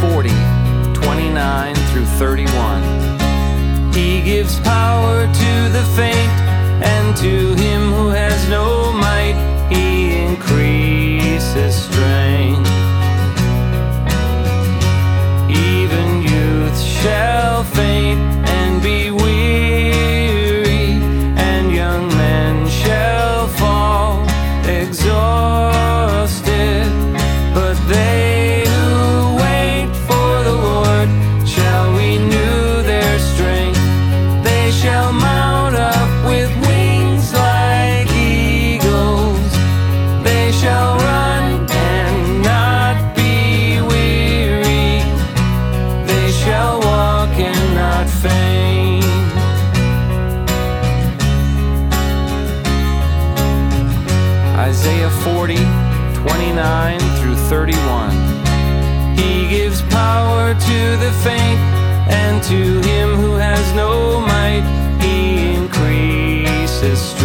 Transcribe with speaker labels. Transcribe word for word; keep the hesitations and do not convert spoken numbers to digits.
Speaker 1: forty, twenty-nine through thirty-one. He gives power to the faint, and to him who has no might, he increases strength. Even youth shall faint and be weary, and young men shall fall exhausted. But they who wait for the Lord shall renew their strength. They shall mount up with wings like eagles. They shall run and not be weary. They shall walk and not faint. Isaiah forty, twenty-nine through thirty-one. He gives power to the faint, and to him who has no might, he increases strength.